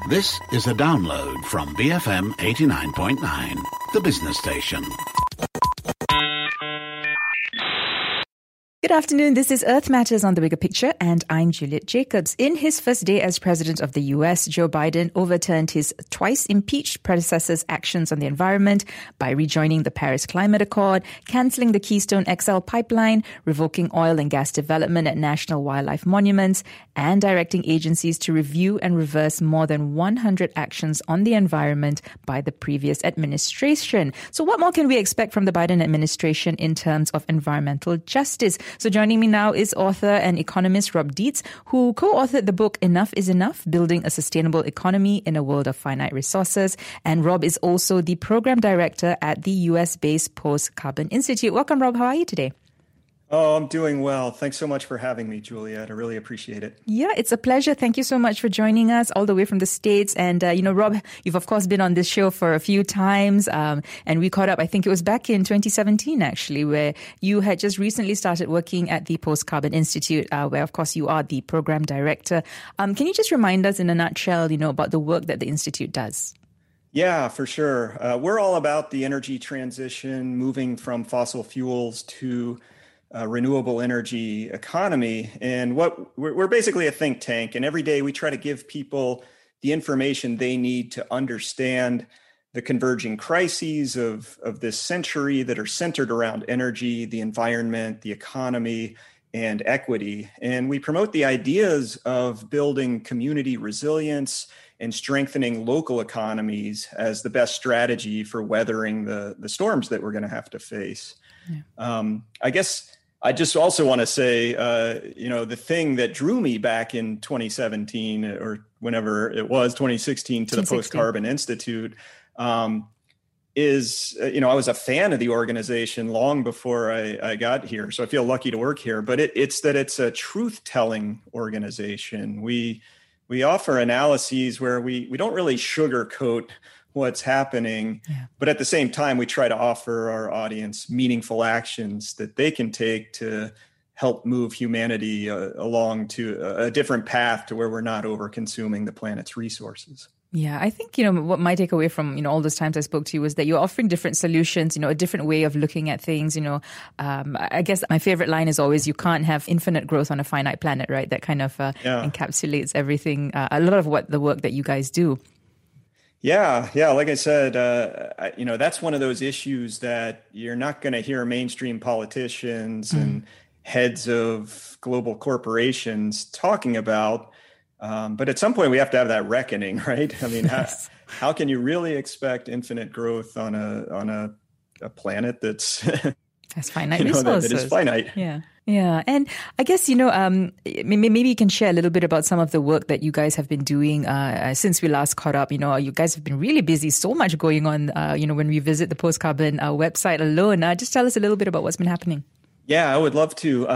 This is a download from BFM 89.9, the business station. Good afternoon. This is Earth Matters on The Bigger Picture, and I'm Juliet Jacobs. In his first day as president of the U.S., Joe Biden overturned his twice-impeached predecessor's actions on the environment by rejoining the Paris Climate Accord, cancelling the Keystone XL pipeline, revoking oil and gas development at national wildlife monuments, and directing agencies to review and reverse more than 100 actions on the environment by the previous administration. So what more can we expect from the Biden administration in terms of environmental justice? So joining me now is author and economist Rob Dietz, who co-authored the book Enough is Enough, Building a Sustainable Economy in a World of Finite Resources. And Rob is also the program director at the US-based Post-Carbon Institute. Welcome, Rob. How are you today? Oh, I'm doing well. Thanks so much for having me, Juliet. I really appreciate it. Yeah, it's a pleasure. Thank you so much for joining us all the way from the States. And, Rob, you've, of course, been on this show for a few times. And we caught up, I think it was back in 2017, actually, where you had just recently started working at the Post-Carbon Institute, where, of course, you are the program director. Can you just remind us in a nutshell, about the work that the Institute does? Yeah, for sure. We're all about the energy transition, moving from fossil fuels to renewable energy economy. And we're basically a think tank. And every day we try to give people the information they need to understand the converging crises of this century that are centered around energy, the environment, the economy, and equity. And we promote the ideas of building community resilience and strengthening local economies as the best strategy for weathering the storms that we're going to have to face. Yeah. I guess I just also want to say, the thing that drew me back in 2017 or whenever it was, 2016, to the Post-Carbon Institute is, I was a fan of the organization long before I got here. So I feel lucky to work here. But it's that it's a truth-telling organization. We offer analyses where we don't really sugarcoat what's happening, but at the same time, we try to offer our audience meaningful actions that they can take to help move humanity along to a different path to where we're not over-consuming the planet's resources. Yeah, I think, what my takeaway from, all those times I spoke to you was that you're offering different solutions, a different way of looking at things. I guess my favorite line is always, you can't have infinite growth on a finite planet, right? That kind of encapsulates everything, a lot of what the work that you guys do. Yeah. Like I said, that's one of those issues that you're not going to hear mainstream politicians and heads of global corporations talking about. But at some point, we have to have that reckoning, right? I mean, how can you really expect infinite growth on a planet that's finite resources? That is finite. Yeah. And I guess, maybe you can share a little bit about some of the work that you guys have been doing since we last caught up. You guys have been really busy, so much going on, when we visit the Post-Carbon website alone. Just tell us a little bit about what's been happening. Yeah, I would love to.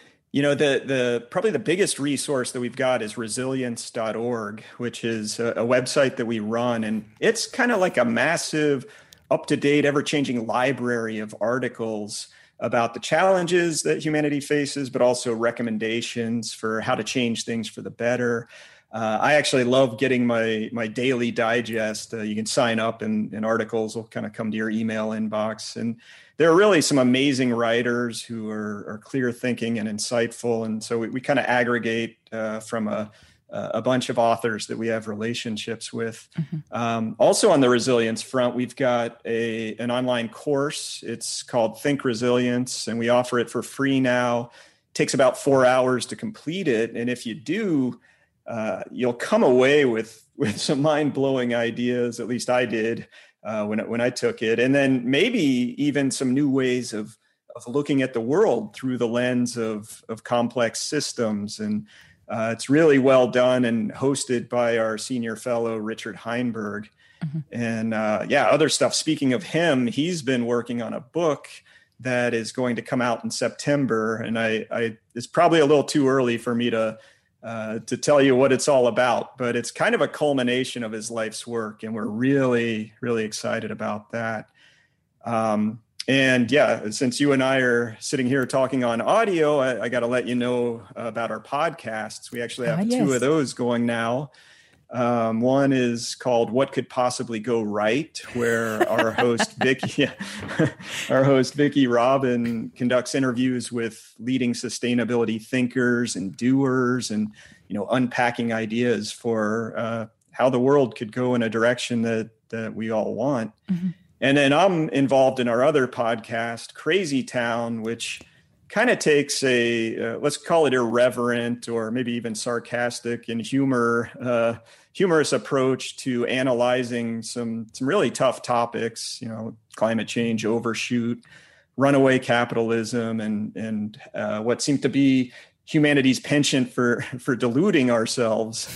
The probably the biggest resource that we've got is resilience.org, which is a website that we run. And it's kind of like a massive, up-to-date, ever-changing library of articles about the challenges that humanity faces, but also recommendations for how to change things for the better. I actually love getting my daily digest. You can sign up and articles will kind of come to your email inbox. And there are really some amazing writers who are clear thinking and insightful. And so we kind of aggregate from a bunch of authors that we have relationships with. Also on the resilience front, we've got an online course. It's called Think Resilience, and we offer it for free now. It takes about 4 hours to complete it. And if you do, you'll come away with some mind-blowing ideas. At least I did when I took it. And then maybe even some new ways of looking at the world through the lens of complex systems. And it's really well done and hosted by our senior fellow, Richard Heinberg. And other stuff. Speaking of him, he's been working on a book that is going to come out in September. And it's probably a little too early for me to tell you what it's all about, but it's kind of a culmination of his life's work. And we're really, really excited about that. And yeah, since you and I are sitting here talking on audio, I got to let you know about our podcasts. We actually have two of those going now. One is called "What Could Possibly Go Right," where our host Vicki Robin conducts interviews with leading sustainability thinkers and doers, and unpacking ideas for how the world could go in a direction that we all want. Mm-hmm. And then I'm involved in our other podcast, Crazy Town, which kind of takes a, let's call it irreverent or maybe even sarcastic and humorous approach to analyzing some really tough topics, climate change, overshoot, runaway capitalism, and what seemed to be humanity's penchant for deluding ourselves.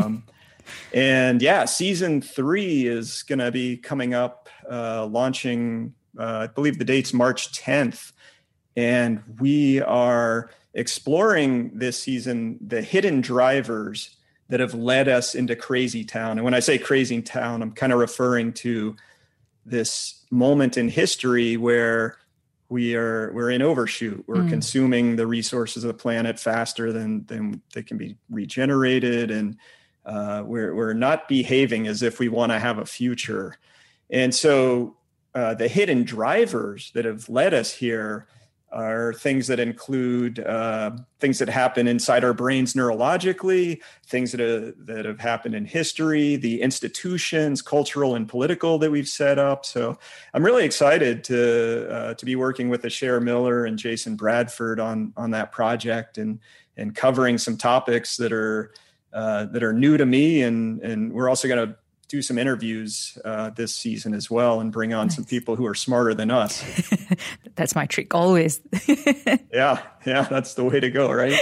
And season 3 is going to be coming up, launching, I believe the date's March 10th. And we are exploring this season the hidden drivers that have led us into Crazy Town. And when I say Crazy Town, I'm kind of referring to this moment in history where we're in overshoot. We're consuming the resources of the planet faster than they can be regenerated, and we're not behaving as if we want to have a future. And so the hidden drivers that have led us here are things that include things that happen inside our brains neurologically, things that have happened in history, the institutions, cultural and political, that we've set up. So I'm really excited to be working with Asher Miller and Jason Bradford on that project and covering some topics that are new to me, and we're also going to do some interviews this season as well, and bring on some people who are smarter than us. That's my trick always. Yeah, that's the way to go, right?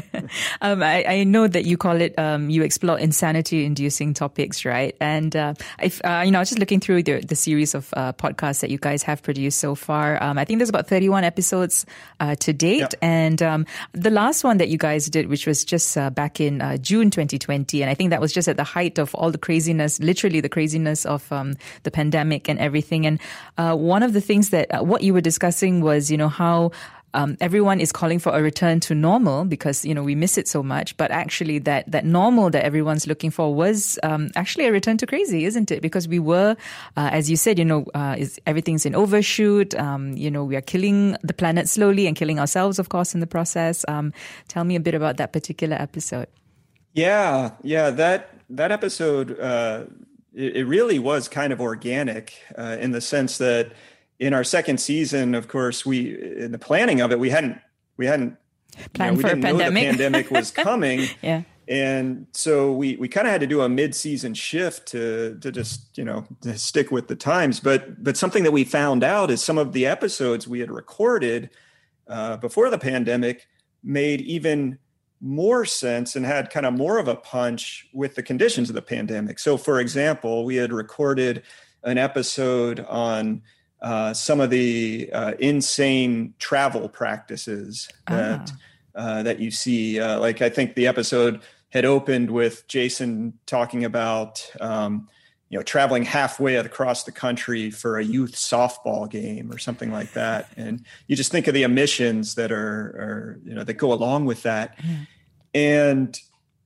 I know that you call it, you explore insanity-inducing topics, right? And I was just looking through the series of podcasts that you guys have produced so far. I think there's about 31 episodes to date. Yeah. And the last one that you guys did, which was just back in June 2020, and I think that was just at the height of all the craziness, literally the craziness of the pandemic and everything. And one of the things that what you were discussing was, how everyone is calling for a return to normal because, we miss it so much. But actually that normal that everyone's looking for was actually a return to crazy, isn't it? Because we were, as you said, everything's in overshoot. We are killing the planet slowly and killing ourselves, of course, in the process. Tell me a bit about that particular episode. Yeah. That episode, it really was kind of organic in the sense that in our second season, of course, in the planning of it, we hadn't planned for a pandemic. Know the pandemic was coming. Yeah. And so we kind of had to do a mid-season shift to just, to stick with the times. But something that we found out is some of the episodes we had recorded before the pandemic made even more sense and had kind of more of a punch with the conditions of the pandemic. So, for example, we had recorded an episode on some of the insane travel practices that you see. Like, I think the episode had opened with Jason talking about traveling halfway across the country for a youth softball game or something like that. And you just think of the emissions that are that go along with that. Mm. And,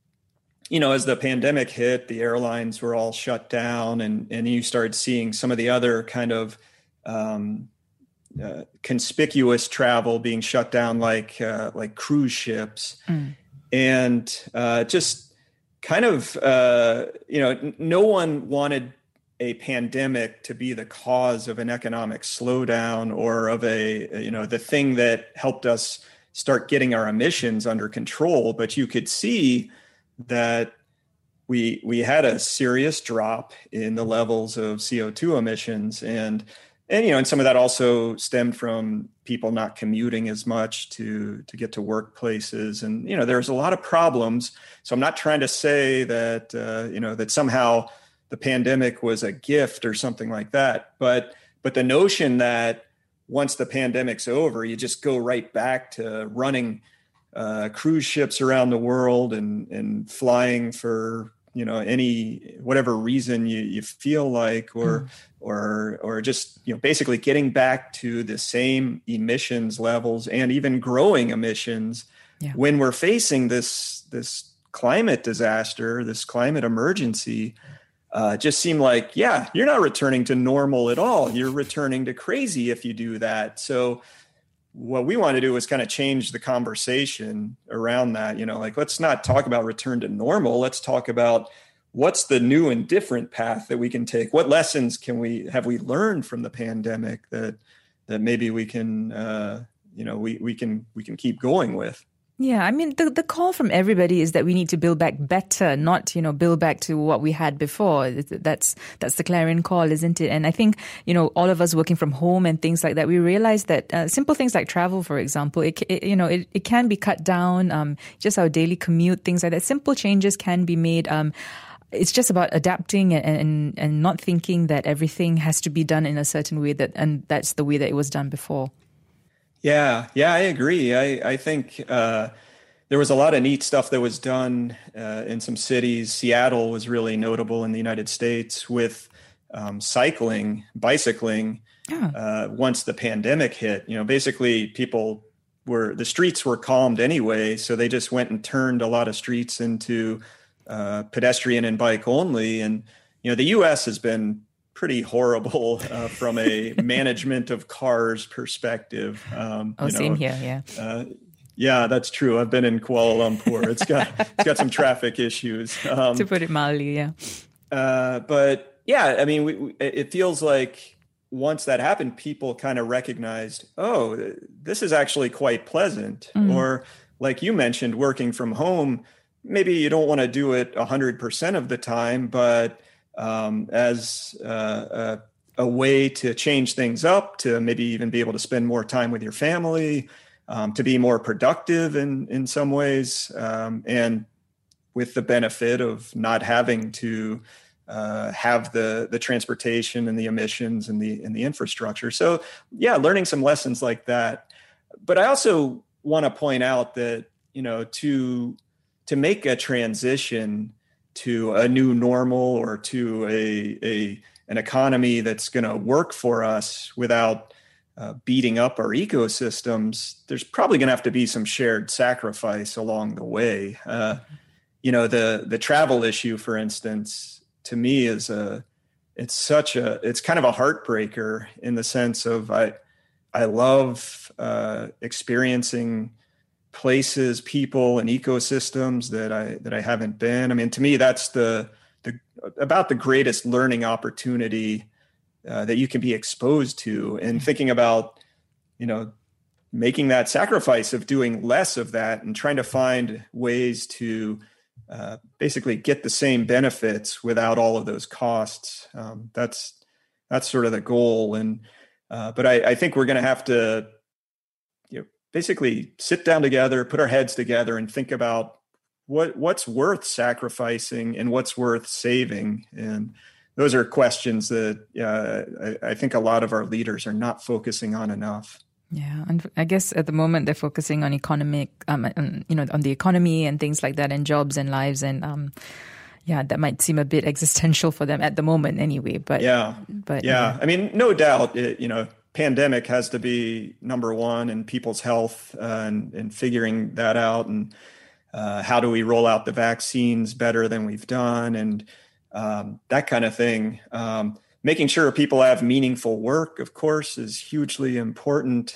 as the pandemic hit, the airlines were all shut down, and you started seeing some of the other kind of conspicuous travel being shut down, like cruise ships. Mm. And just kind of, no one wanted a pandemic to be the cause of an economic slowdown or of the thing that helped us start getting our emissions under control. But you could see that we had a serious drop in the levels of CO2 emissions. And some of that also stemmed from people not commuting as much to get to workplaces. And, there's a lot of problems. So I'm not trying to say that, that somehow the pandemic was a gift or something like that. But the notion that once the pandemic's over, you just go right back to running cruise ships around the world and flying for, whatever reason you feel like, or just, basically getting back to the same emissions levels and even growing emissions when we're facing this climate disaster, this climate emergency, just seemed like, yeah, you're not returning to normal at all. You're returning to crazy if you do that. So what we want to do is kind of change the conversation around that. Like, let's not talk about return to normal. Let's talk about what's the new and different path that we can take. What lessons have we learned from the pandemic that maybe we can, we can keep going with. Yeah, I mean, the call from everybody is that we need to build back better, not, build back to what we had before. That's the clarion call, isn't it? And I think, all of us working from home and things like that, we realize that simple things like travel, for example, it can be cut down, just our daily commute, things like that. Simple changes can be made. It's just about adapting and not thinking that everything has to be done in a certain way and that's the way that it was done before. Yeah, I agree. I think there was a lot of neat stuff that was done in some cities. Seattle was really notable in the United States with bicycling. Once the pandemic hit, basically the streets were calmed anyway, so they just went and turned a lot of streets into pedestrian and bike only. And the U.S. has been pretty horrible from a management of cars perspective. Same here. Yeah. Yeah, that's true. I've been in Kuala Lumpur. It's got some traffic issues. To put it mildly, yeah. But yeah, I mean, it feels like once that happened, people kind of recognized, oh, this is actually quite pleasant. Mm-hmm. Or like you mentioned, working from home, maybe you don't want to do it 100% of the time, but as a way to change things up, to maybe even be able to spend more time with your family, to be more productive in some ways, and with the benefit of not having to have the transportation and the emissions and the infrastructure. So yeah, learning some lessons like that. But I also want to point out that, to make a transition to a new normal or to an economy that's going to work for us without beating up our ecosystems, there's probably going to have to be some shared sacrifice along the way. The travel issue, for instance, to me it's kind of a heartbreaker in the sense of I love experiencing places, people, and ecosystems that I haven't been. I mean, to me, that's about the greatest learning opportunity that you can be exposed to, and thinking about, making that sacrifice of doing less of that and trying to find ways to basically get the same benefits without all of those costs. That's sort of the goal. And but I think we're going to have to basically sit down together, put our heads together, and think about what's worth sacrificing and what's worth saving. And those are questions that I think a lot of our leaders are not focusing on enough. Yeah, and I guess at the moment they're focusing on on the economy and things like that, and jobs and lives, and that might seem a bit existential for them at the moment, anyway. But I mean, no doubt, pandemic has to be number one in people's health, and figuring that out, and how do we roll out the vaccines better than we've done, and that kind of thing. Making sure people have meaningful work, of course, is hugely important.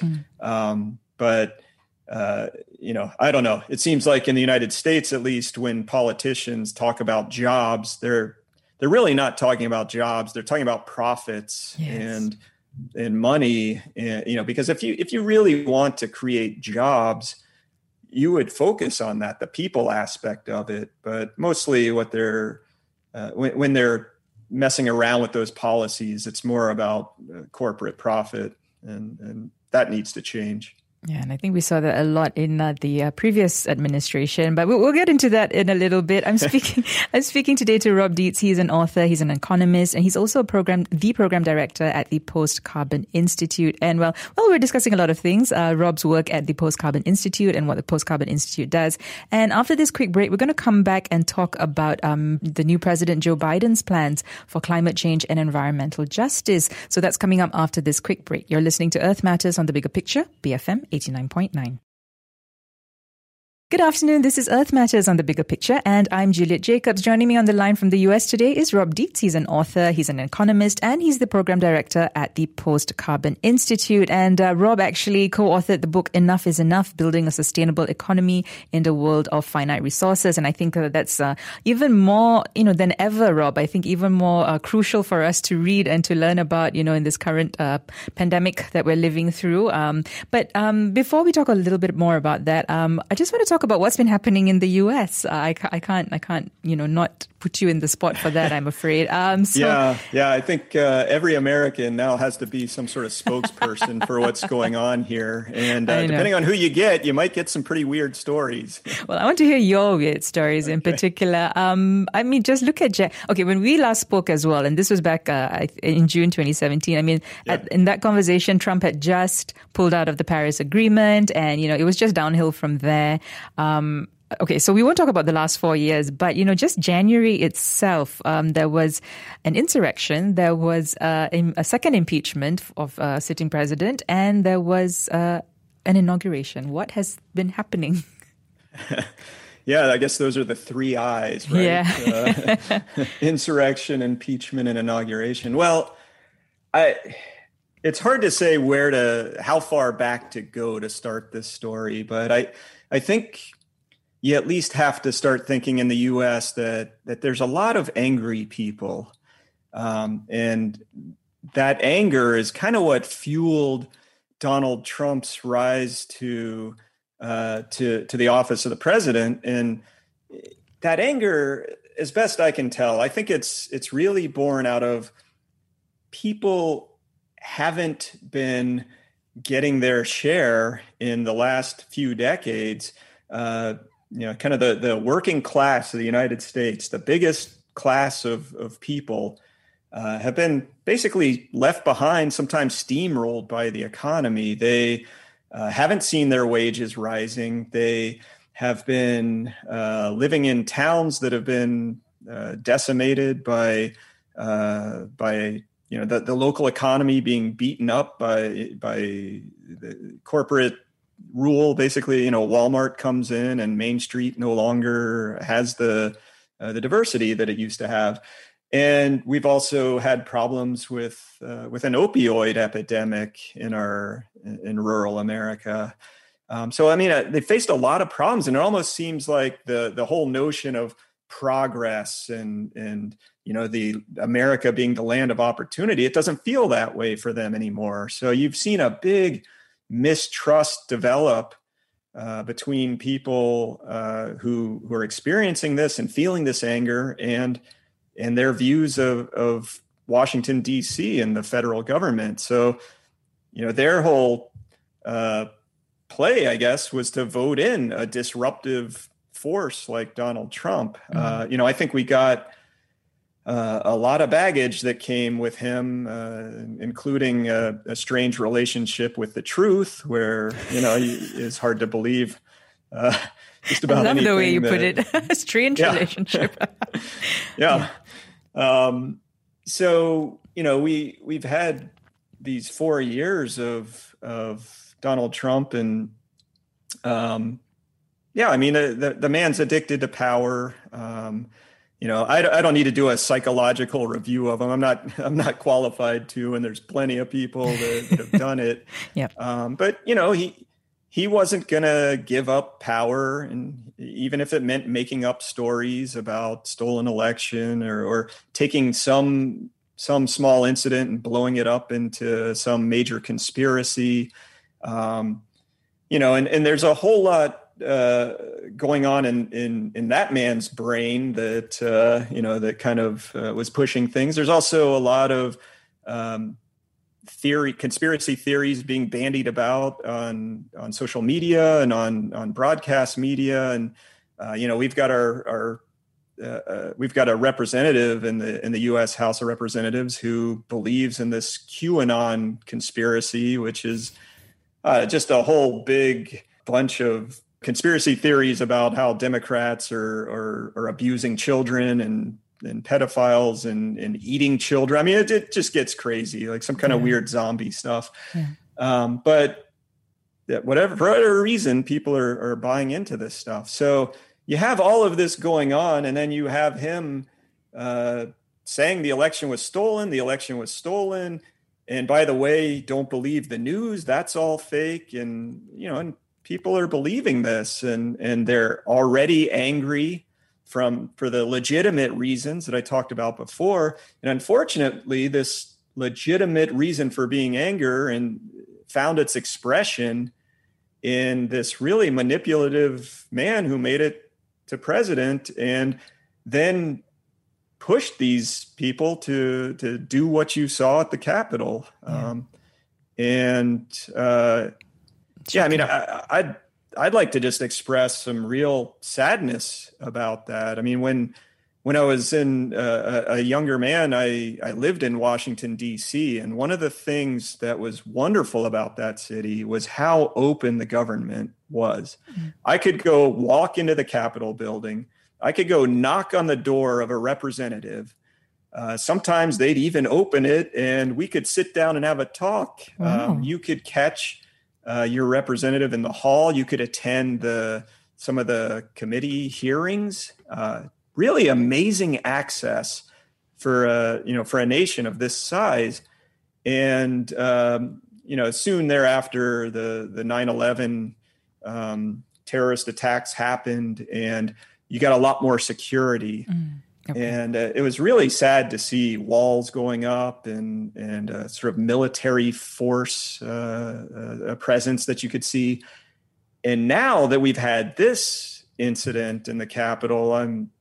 But I don't know. It seems like in the United States, at least, when politicians talk about jobs, they're really not talking about jobs. They're talking about profits. Yes. and money, because if you really want to create jobs, you would focus on that, the people aspect of it. But mostly what they're when they're messing around with those policies, it's more about corporate profit, and that needs to change. Yeah, and I think we saw that a lot in the previous administration, but we'll get into that in a little bit. I'm speaking today to Rob Dietz. He's an author, he's an economist, and he's also the program director at the Post Carbon Institute. And well, we're discussing a lot of things, Rob's work at the Post Carbon Institute and what the Post Carbon Institute does. And after this quick break, we're going to come back and talk about the new President Joe Biden's plans for climate change and environmental justice. So that's coming up after this quick break. You're listening to Earth Matters on The Bigger Picture, BFM 89.9. Good afternoon. This is Earth Matters on the Bigger Picture, and I'm Juliet Jacobs. Joining me on the line from the US today is Rob Dietz. He's an author, he's an economist, and he's the program director at the Post Carbon Institute. And Rob actually co-authored the book Enough is Enough, Building a Sustainable Economy in the World of Finite Resources. And I think that's even more, than ever, Rob. I think even more crucial for us to read and to learn about, in this current pandemic that we're living through. But before we talk a little bit more about that, I just want to talk about what's been happening in the US. I can't, not put you in the spot for that, I'm afraid. Yeah. I think every American now has to be some sort of spokesperson for what's going on here. And depending on who you get, you might get some pretty weird stories. Well, I want to hear your weird stories in particular. Just look at when we last spoke as well, and this was back in June 2017. In that conversation, Trump had just pulled out of the Paris Agreement, and, it was just downhill from there. So we won't talk about the last 4 years, but, just January itself, there was an insurrection, there was a second impeachment of a sitting president, and there was an inauguration. What has been happening? Yeah, I guess those are the three I's, right? Yeah. Insurrection, impeachment, and inauguration. Well, it's hard to say how far back to go to start this story, but I think you at least have to start thinking in the U.S. that there's a lot of angry people. And that anger is kind of what fueled Donald Trump's rise to the office of the president. And that anger, as best I can tell, I think it's really born out of people haven't been getting their share in the last few decades. Kind of the working class of the United States, the biggest class of people, have been basically left behind, sometimes steamrolled by the economy. They haven't seen their wages rising. They have been living in towns that have been decimated by the local economy being beaten up by the corporate rule. Basically, Walmart comes in and Main Street no longer has the diversity that it used to have. And we've also had problems with an opioid epidemic in rural America. They faced a lot of problems, and it almost seems like the whole notion of progress and the America being the land of opportunity, it doesn't feel that way for them anymore. So you've seen a big mistrust develop between people who are experiencing this and feeling this anger and their views of Washington, D.C. and the federal government. So, their whole play, I guess, was to vote in a disruptive force like Donald Trump. I think we got a lot of baggage that came with him, including a strange relationship with the truth, where it's hard to believe just about anything. I love the way you put it. A strange relationship. Yeah. So we've had these 4 years of Donald Trump, and the man's addicted to power. I don't need to do a psychological review of him. I'm not qualified to, and there's plenty of people that have done it. Yep. But he wasn't going to give up power, and even if it meant making up stories about stolen election or taking some small incident and blowing it up into some major conspiracy. And there's a whole lot going on in that man's brain that that kind of was pushing things. There's also a lot of conspiracy theories being bandied about on social media and on broadcast media, and we've got a representative in the U.S. House of Representatives who believes in this QAnon conspiracy, which is just a whole big bunch of conspiracy theories about how Democrats are abusing children and pedophiles and eating children. It just gets crazy, like some kind of weird zombie stuff. Yeah. But that whatever, for whatever reason, people are buying into this stuff. So you have all of this going on, and then you have him saying the election was stolen. And by the way, don't believe the news. That's all fake. And, and people are believing this, and they're already angry for the legitimate reasons that I talked about before. And unfortunately, this legitimate reason for being anger and found its expression in this really manipulative man who made it to president and then pushed these people to do what you saw at the Capitol. I'd like to just express some real sadness about that. I mean, when I was a younger man, I lived in Washington, D.C., and one of the things that was wonderful about that city was how open the government was. Mm-hmm. I could go walk into the Capitol building. I could go knock on the door of a representative. Sometimes they'd even open it, and we could sit down and have a talk. Wow. You could catch your representative in the hall. You could attend some of the committee hearings. Really amazing access for a nation of this size. And soon thereafter, the 9/11 terrorist attacks happened, and you got a lot more security. Okay. And it was really sad to see walls going up and sort of military force presence that you could see. And now that we've had this incident in the Capitol,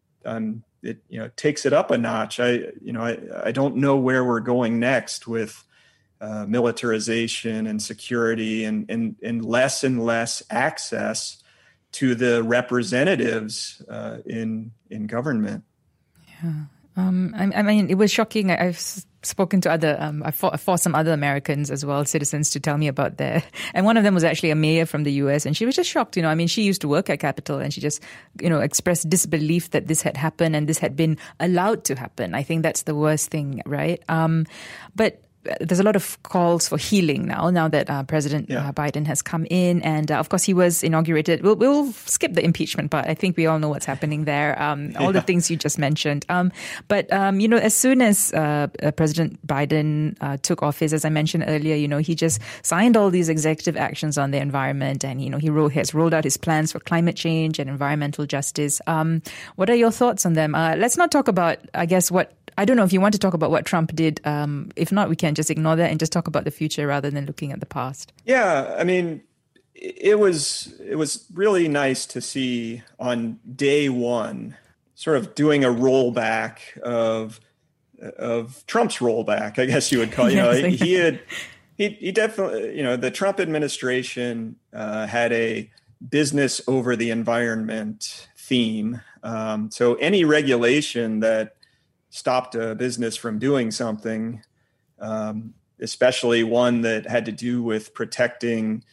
it takes it up a notch. I don't know where we're going next with militarization and security and less access to the representatives in government. Yeah. I mean, it was shocking. I've spoken to I fought some other Americans as well, citizens, to tell me about that. And one of them was actually a mayor from the US, and she was just shocked. I mean, she used to work at Capitol, and she just, expressed disbelief that this had happened and this had been allowed to happen. I think that's the worst thing, right? But there's a lot of calls for healing now that President Biden has come in. And of course, he was inaugurated. We'll skip the impeachment part. I think we all know what's happening there. All the things you just mentioned. But as soon as President Biden took office, as I mentioned earlier, he just signed all these executive actions on the environment. And, he has rolled out his plans for climate change and environmental justice. What are your thoughts on them? Let's not talk about, I don't know if you want to talk about what Trump did. If not, we can just ignore that and just talk about the future rather than looking at the past. Yeah, I mean, it was really nice to see on day one, sort of doing a rollback of Trump's rollback, I guess you would call it. He definitely, the Trump administration had a business over the environment theme. So any regulation that stopped a business from doing something, especially one that had to do with protecting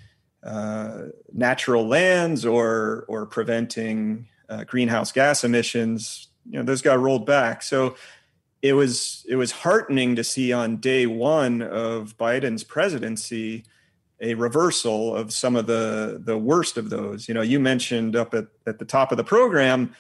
natural lands or preventing greenhouse gas emissions, those got rolled back. So it was heartening to see on day one of Biden's presidency a reversal of some of the worst of those. You mentioned up at the top of the program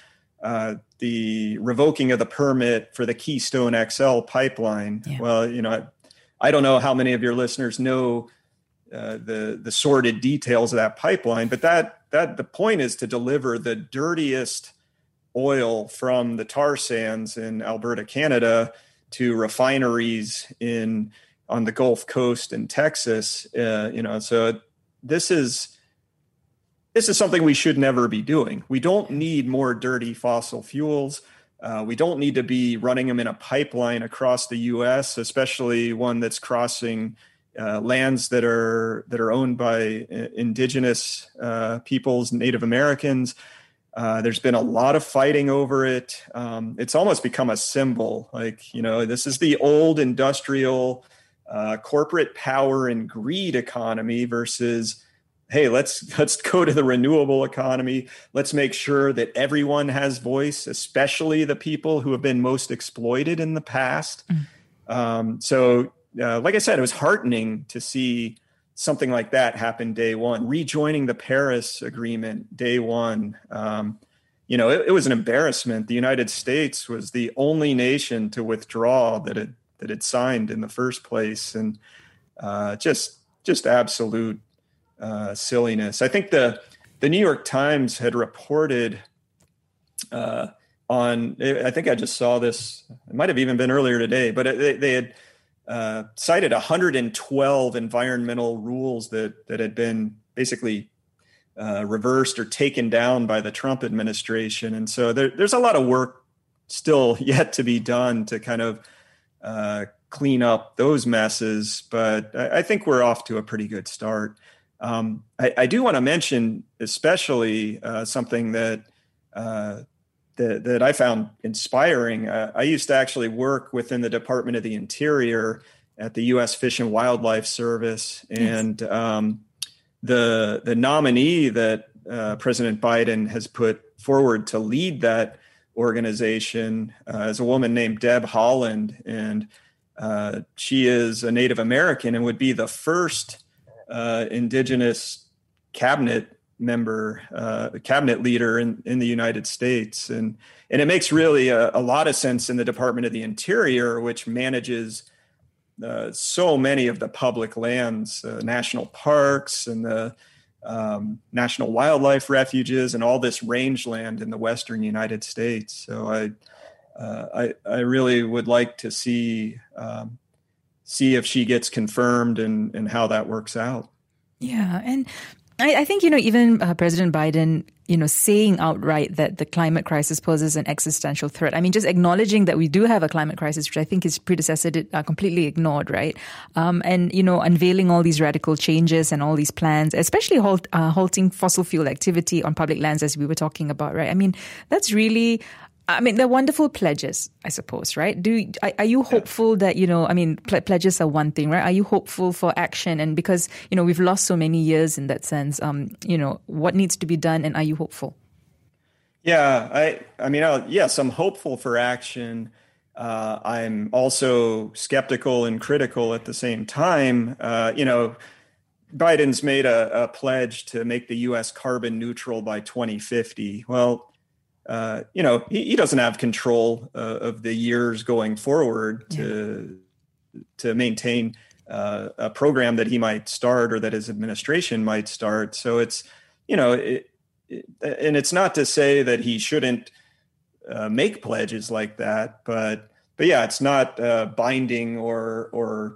the revoking of the permit for the Keystone XL pipeline. Yeah. Well, I don't know how many of your listeners know the sordid details of that pipeline, but that the point is to deliver the dirtiest oil from the tar sands in Alberta, Canada, to refineries on the Gulf Coast in Texas. So this is something we should never be doing. We don't need more dirty fossil fuels. We don't need to be running them in a pipeline across the U.S., especially one that's crossing lands that are owned by indigenous peoples, Native Americans. There's been a lot of fighting over it. It's almost become a symbol. This is the old industrial corporate power and greed economy versus, hey, let's go to the renewable economy. Let's make sure that everyone has voice, especially the people who have been most exploited in the past. Like I said, it was heartening to see something like that happen day one. Rejoining the Paris Agreement day one. It was an embarrassment. The United States was the only nation to withdraw that had signed in the first place, and just absolute silliness. I think the New York Times had reported I think I just saw this, it might have even been earlier today, but they had cited 112 environmental rules that had been basically reversed or taken down by the Trump administration. And so there's a lot of work still yet to be done to kind of clean up those messes. But I think we're off to a pretty good start. I do want to mention especially something that I found inspiring. I used to actually work within the Department of the Interior at the U.S. Fish and Wildlife Service. And the nominee that President Biden has put forward to lead that organization is a woman named Deb Haaland. And she is a Native American and would be the first indigenous cabinet leader in the United States. And it makes really a lot of sense in the Department of the Interior, which manages so many of the public lands, national parks and the national wildlife refuges and all this rangeland in the Western United States. So I really would like to see if she gets confirmed and how that works out. Yeah. And I think, even President Biden, saying outright that the climate crisis poses an existential threat. I mean, just acknowledging that we do have a climate crisis, which I think his predecessor did completely ignored, right? And, unveiling all these radical changes and all these plans, especially halting fossil fuel activity on public lands, as we were talking about, right? I mean, that's really... they're wonderful pledges, I suppose, right? Are you hopeful that, pledges are one thing, right? Are you hopeful for action? And because, we've lost so many years in that sense, what needs to be done, and are you hopeful? Yeah, yes, I'm hopeful for action. I'm also skeptical and critical at the same time. Biden's made a pledge to make the U.S. carbon neutral by 2050. Well, he doesn't have control of the years going forward to maintain a program that he might start or that his administration might start. So it's, and it's not to say that he shouldn't make pledges like that, but yeah, it's not binding or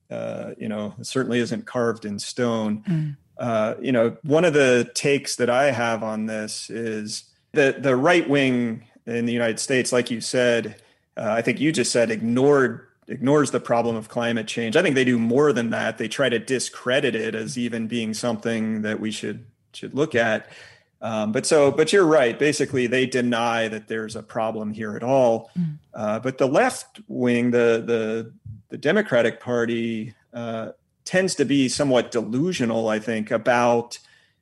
it certainly isn't carved in stone. One of the takes that I have on this is the right wing in the United States, like you said, I think you just said, ignores the problem of climate change. I think they do more than that. They try to discredit it as even being something that we should look at. But you're right. Basically, they deny that there's a problem here at all. But the left wing, the Democratic Party, tends to be somewhat delusional, I think, about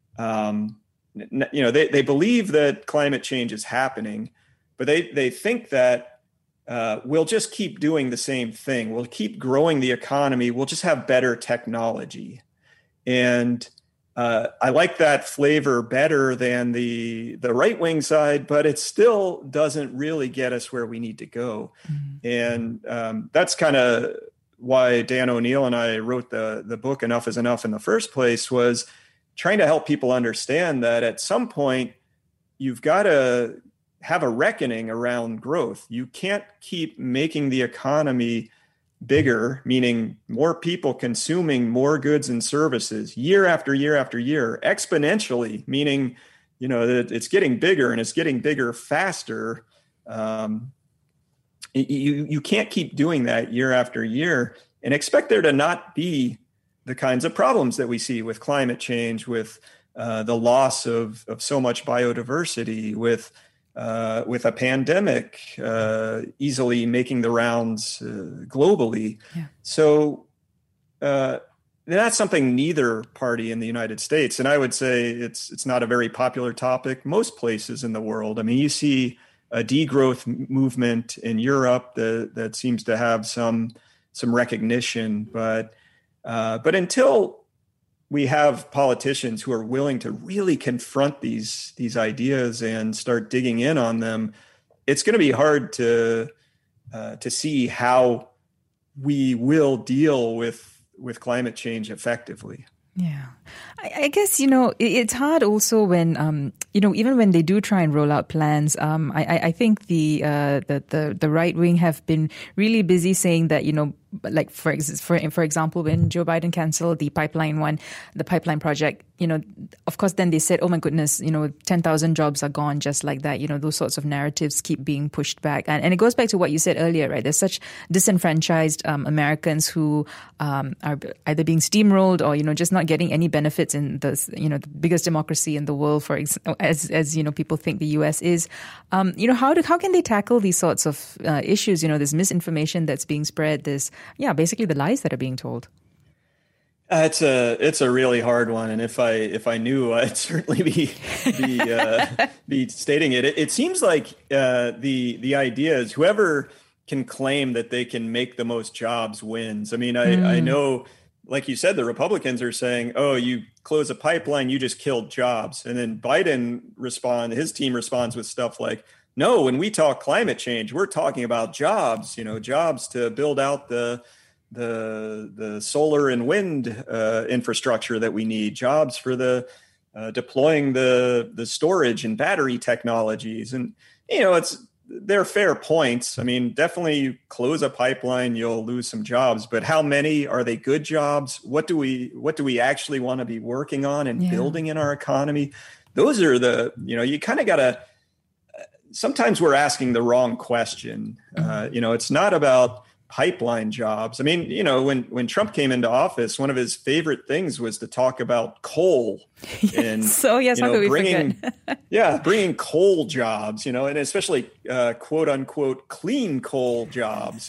they believe that climate change is happening, but they think that we'll just keep doing the same thing. We'll keep growing the economy. We'll just have better technology. And I like that flavor better than the right wing side, but it still doesn't really get us where we need to go. And that's kind of why Dan O'Neill and I wrote the book Enough is Enough in the first place, was trying to help people understand that at some point you've got to have a reckoning around growth. You can't keep making the economy bigger, meaning more people consuming more goods and services year after year after year, exponentially, meaning, that it's getting bigger and it's getting bigger faster. You can't keep doing that year after year and expect there to not be the kinds of problems that we see with climate change, with the loss of so much biodiversity, with a pandemic easily making the rounds globally. Yeah. So that's something neither party in the United States, and I would say it's not a very popular topic most places in the world. I mean, you see a degrowth movement in Europe that seems to have some recognition, but until we have politicians who are willing to really confront these ideas and start digging in on them, it's going to be hard to see how we will deal with climate change effectively. Yeah. I guess, it's hard also when, even when they do try and roll out plans, I think the right wing have been really busy saying that, like for example, when Joe Biden canceled the pipeline project, of course, then they said, oh my goodness, 10,000 jobs are gone just like that. Those sorts of narratives keep being pushed back. And it goes back to what you said earlier, right? There's such disenfranchised Americans who are either being steamrolled or, just not getting any benefits in the biggest democracy in the world, as people think the U.S. is. How can they tackle these sorts of issues? This misinformation that's being spread, basically the lies that are being told. It's a really hard one, and if I knew, I'd certainly be stating it. It seems like the idea is whoever can claim that they can make the most jobs wins. I mean, I know, like you said, the Republicans are saying, "Oh, you close a pipeline, you just killed jobs," and then his team responds with stuff like, "No, when we talk climate change, we're talking about jobs. Jobs to build out the solar and wind infrastructure that we need, jobs for the deploying the storage and battery technologies." And they're fair points. I mean, definitely you close a pipeline, you'll lose some jobs, but how many are they good jobs? What do we actually want to be working on and building in our economy? Those are you kind of got to. Sometimes we're asking the wrong question. It's not about pipeline jobs. I mean, when Trump came into office, one of his favorite things was to talk about coal. And bringing coal jobs, and especially quote unquote clean coal jobs,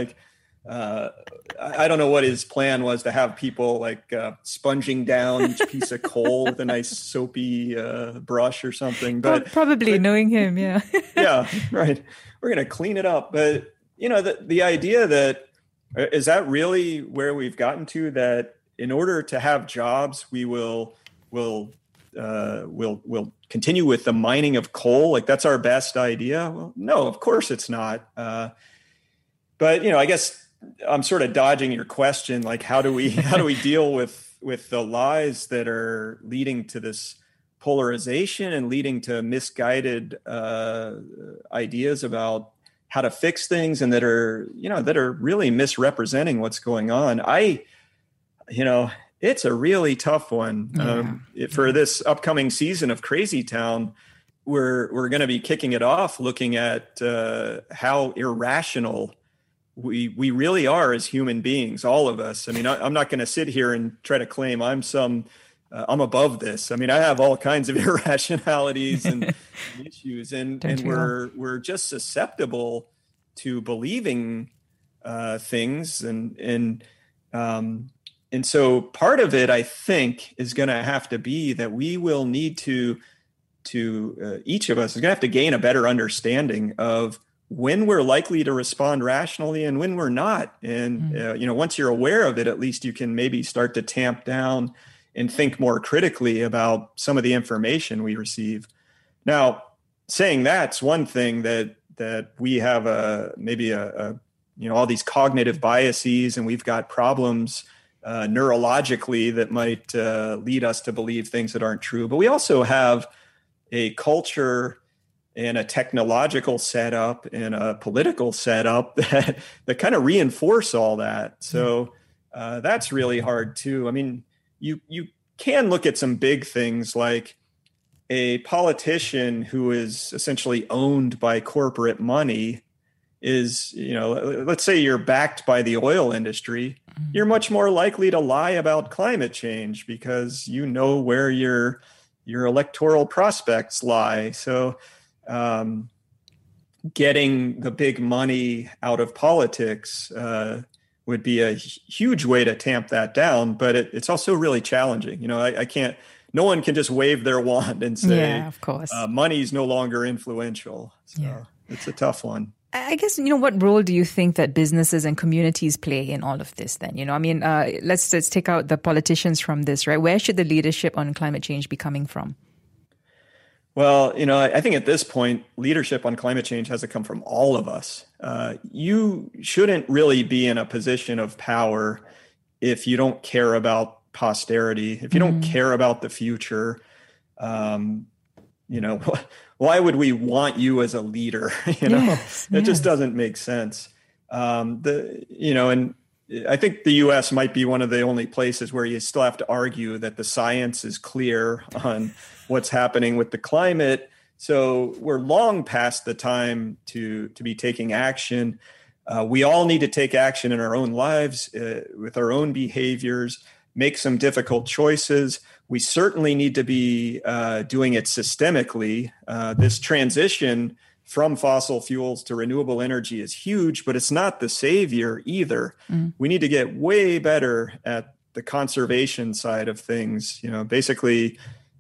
I don't know what his plan was, to have people like sponging down each piece of coal with a nice soapy brush or something. But probably knowing him, yeah. Yeah, right. We're going to clean it up. But, the idea that, is that really where we've gotten to, that in order to have jobs, we will continue with the mining of coal? Like, that's our best idea? Well, no, of course it's not. But, I guess I'm sort of dodging your question. Like, how do we deal with the lies that are leading to this polarization and leading to misguided ideas about how to fix things, and that are really misrepresenting what's going on? It's a really tough one. For this upcoming season of Crazy Town, we're going to be kicking it off looking at how irrational we really are as human beings, all of us. I mean, I'm not going to sit here and try to claim I'm above this. I mean, I have all kinds of irrationalities and issues, and we're just susceptible to believing things, and so part of it, I think, is going to have to be that we will need to each of us is going to have to gain a better understanding of when we're likely to respond rationally and when we're not. And once you're aware of it, at least you can maybe start to tamp down and think more critically about some of the information we receive. Now, saying that's one thing, that we have all these cognitive biases, and we've got problems neurologically that might lead us to believe things that aren't true. But we also have a culture and a technological setup and a political setup that kind of reinforce all that. So that's really hard too. I mean, you can look at some big things like a politician who is essentially owned by corporate money is, let's say you're backed by the oil industry, you're much more likely to lie about climate change because where your electoral prospects lie. So getting the big money out of politics would be a huge way to tamp that down, but it's also really challenging. No one can just wave their wand and say, of course, money's no longer influential. So it's a tough one. I guess, what role do you think that businesses and communities play in all of this then? Let's take out the politicians from this, right? Where should the leadership on climate change be coming from? Well, I think at this point, leadership on climate change has to come from all of us. You shouldn't really be in a position of power if you don't care about posterity, if you don't care about the future. Why would we want you as a leader? It just doesn't make sense. And I think the U.S. might be one of the only places where you still have to argue that the science is clear on what's happening with the climate. So we're long past the time to be taking action. We all need to take action in our own lives with our own behaviors, make some difficult choices. We certainly need to be doing it systemically. This transition from fossil fuels to renewable energy is huge, but it's not the savior either. We need to get way better at the conservation side of things, basically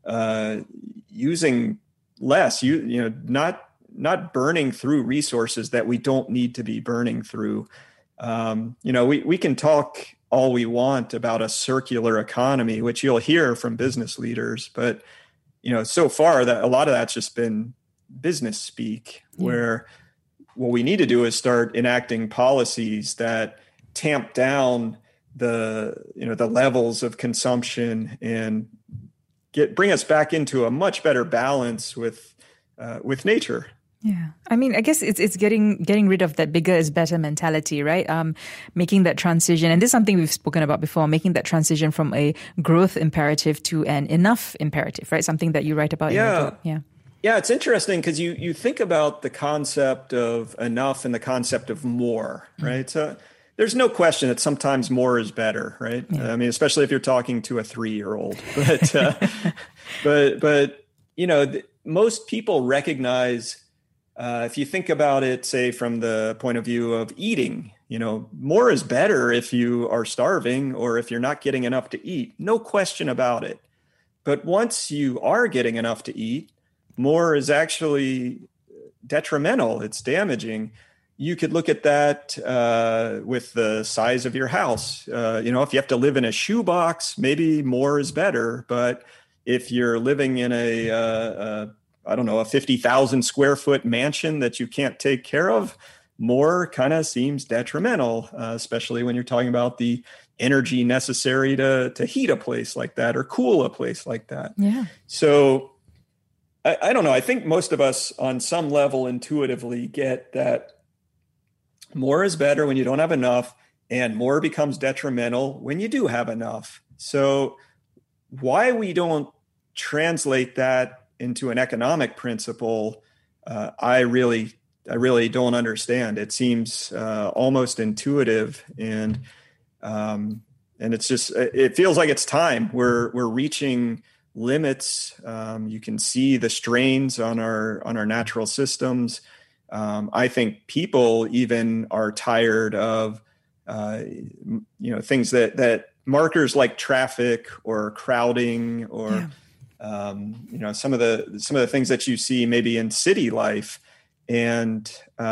using less, not burning through resources that we don't need to be burning through. We can talk all we want about a circular economy, which you'll hear from business leaders, but so far that a lot of that's just been business speak, where what we need to do is start enacting policies that tamp down the levels of consumption and bring us back into a much better balance with nature. Yeah. I mean, I guess it's getting rid of that bigger is better mentality, right? Making that transition. And this is something we've spoken about before, making that transition from a growth imperative to an enough imperative, right? Something that you write about in your book. Yeah. Yeah, it's interesting because you think about the concept of enough and the concept of more, right? So there's no question that sometimes more is better, right? Yeah. I mean, especially if you're talking to a 3-year-old. But most people recognize, if you think about it, say from the point of view of eating, more is better if you are starving or if you're not getting enough to eat. No question about it. But once you are getting enough to eat, more is actually detrimental. It's damaging. You could look at that with the size of your house. If you have to live in a shoebox, maybe more is better. But if you're living in a 50,000 square foot mansion that you can't take care of, more kind of seems detrimental, especially when you're talking about the energy necessary to heat a place like that or cool a place like that. Yeah. So I don't know. I think most of us on some level intuitively get that more is better when you don't have enough, and more becomes detrimental when you do have enough. So why we don't translate that into an economic principle, I really don't understand. It seems almost intuitive, and it's just, it feels like it's time. We're reaching limits. You can see the strains on our natural systems. I think people even are tired of things that markers like traffic or crowding or some of the things that you see maybe in city life. And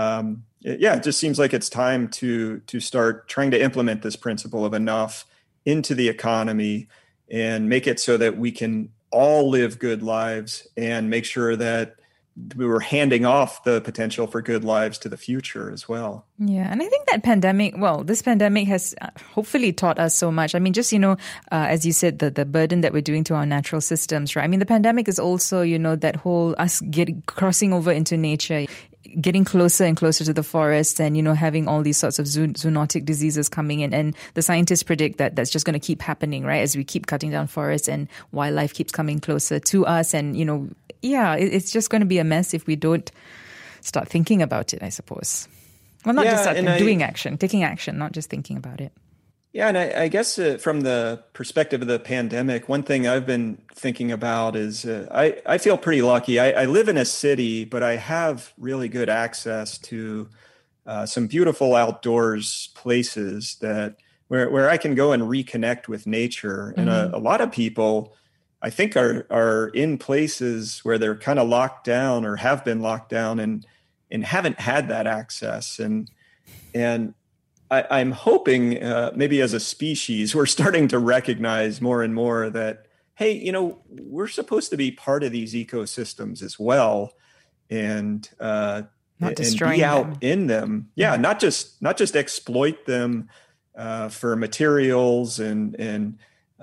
it just seems like it's time to start trying to implement this principle of enough into the economy and make it so that we can all live good lives and make sure that we were handing off the potential for good lives to the future as well. Yeah. And I think that this pandemic has hopefully taught us so much. I mean, just, as you said, the burden that we're doing to our natural systems, right? I mean, the pandemic is also, that whole us crossing over into nature, getting closer and closer to the forests and, having all these sorts of zoonotic diseases coming in. And the scientists predict that that's just going to keep happening, right? As we keep cutting down forests and wildlife keeps coming closer to us. And, it's just going to be a mess if we don't start thinking about it, I suppose. Well, not just taking action, not just thinking about it. Yeah, and I guess from the perspective of the pandemic, one thing I've been thinking about is I feel pretty lucky. I live in a city, but I have really good access to some beautiful outdoors places where I can go and reconnect with nature. Mm-hmm. And a lot of people, I think, are in places where they're kind of locked down or have been locked down, and and haven't had that access. And I'm hoping maybe as a species, we're starting to recognize more and more that, hey, we're supposed to be part of these ecosystems as well, and be out in them. Yeah, not just exploit them for materials and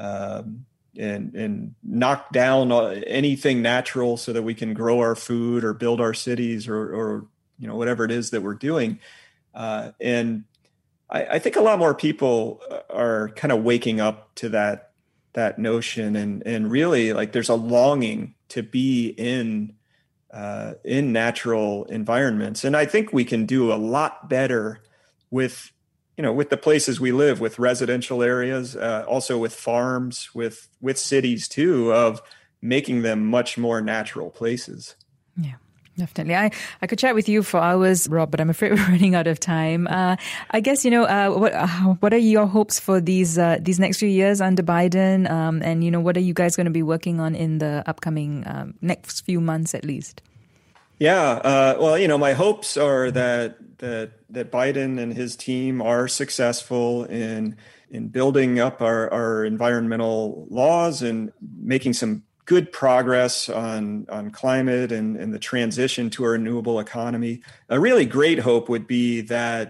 knock down anything natural so that we can grow our food or build our cities or whatever it is that we're doing. And I think a lot more people are kind of waking up to that notion, and really, like, there's a longing to be in natural environments. And I think we can do a lot better with the places we live, with residential areas, also with farms, with cities too, of making them much more natural places. Yeah. Definitely. I could chat with you for hours, Rob, but I'm afraid we're running out of time. I guess, what are your hopes for these next few years under Biden? And, what are you guys going to be working on in the upcoming next few months at least? Yeah. Well, my hopes are that Biden and his team are successful in building up our environmental laws and making some good progress on climate and the transition to a renewable economy. A really great hope would be that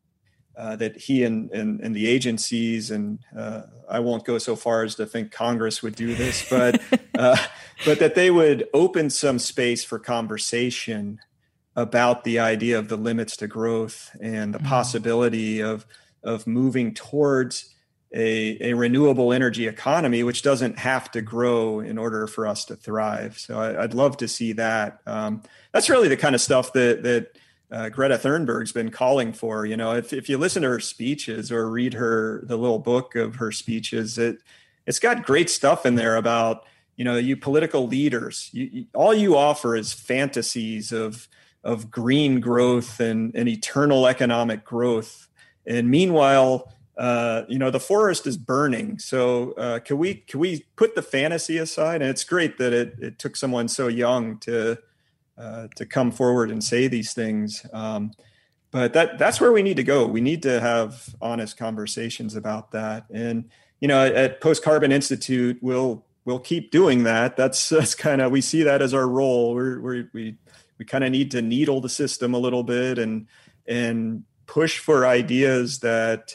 he and the agencies, and I won't go so far as to think Congress would do this, but that they would open some space for conversation about the idea of the limits to growth and the possibility of moving towards a renewable energy economy, which doesn't have to grow in order for us to thrive. So I'd love to see that. That's really the kind of stuff that Greta Thunberg's been calling for. If you listen to her speeches or read the little book of her speeches, it's got great stuff in there about, you political leaders. All you offer is fantasies of green growth and eternal economic growth. And meanwhile, the forest is burning. So can we put the fantasy aside? And it's great that it took someone so young to come forward and say these things. But that's where we need to go. We need to have honest conversations about that. And at Post Carbon Institute, we'll keep doing that. That's kind of, we see that as our role. We kind of need to needle the system a little bit and push for ideas that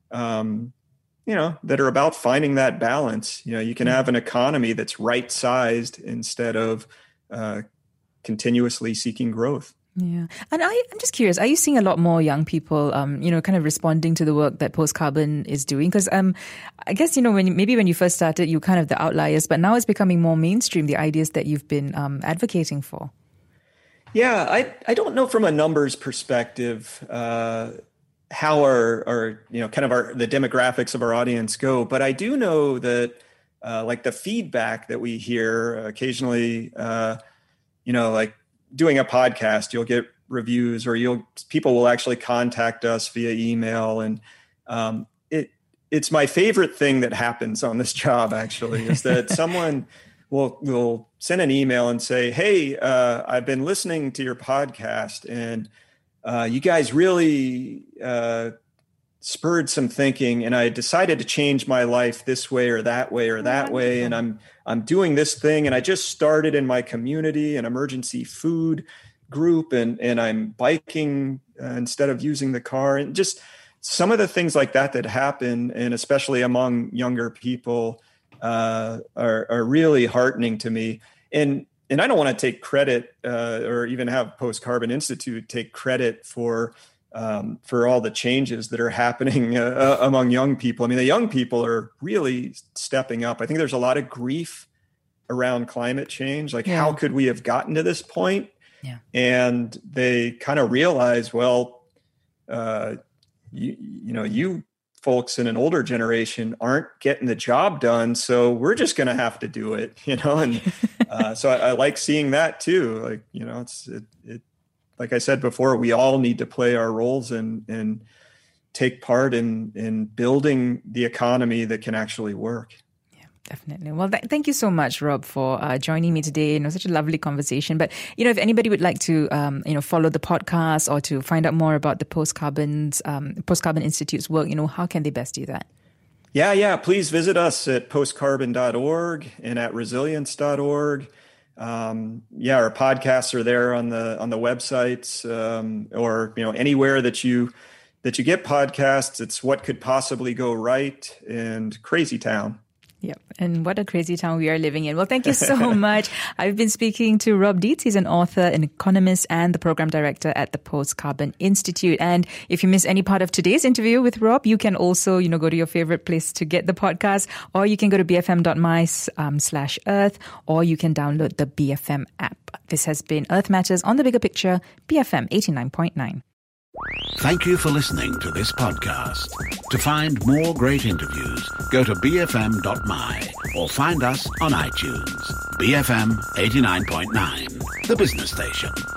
that are about finding that balance. You can have an economy that's right-sized instead of continuously seeking growth. Yeah. And I'm just curious, are you seeing a lot more young people, kind of responding to the work that Post Carbon is doing? Because I guess, when you first started, you were kind of the outliers, but now it's becoming more mainstream, the ideas that you've been advocating for. Yeah, I don't know from a numbers perspective how our the demographics of our audience go, but I do know that like the feedback that we hear occasionally, like doing a podcast, you'll get reviews or people will actually contact us via email. And it's my favorite thing that happens on this job, actually, is that someone will send an email and say, hey, I've been listening to your podcast and you guys really spurred some thinking, and I decided to change my life this way or that way or that way. And I'm doing this thing, and I just started in my community an emergency food group, and I'm biking instead of using the car, and just some of the things like that happen, and especially among younger people, are really heartening to me. And I don't want to take credit or even have Post Carbon Institute take credit for all the changes that are happening among young people. I mean, the young people are really stepping up. I think there's a lot of grief around climate change. Like, how could we have gotten to this point? Yeah. And they kind of realize, well, you folks in an older generation aren't getting the job done, so we're just going to have to do it, and so I like seeing that too. Like, it's like I said before, we all need to play our roles and take part in building the economy that can actually work. Definitely. Well, thank you so much, Rob, for joining me today. Such a lovely conversation. But, if anybody would like to, follow the podcast or to find out more about the Post-Carbon Institute's work, how can they best do that? Yeah. Please visit us at postcarbon.org and at resilience.org. Our podcasts are there on the websites, or, anywhere that you get podcasts. It's What Could Possibly Go Right and Crazy Town. Yep. And what a crazy town we are living in. Well, thank you so much. I've been speaking to Rob Dietz. He's an author, an economist, and the program director at the Post-Carbon Institute. And if you miss any part of today's interview with Rob, you can also, go to your favorite place to get the podcast, or you can go to bfm.my/earth, or you can download the BFM app. This has been Earth Matters on the Bigger Picture, BFM 89.9. Thank you for listening to this podcast. To find more great interviews, go to bfm.my or find us on iTunes. BFM 89.9, the business station.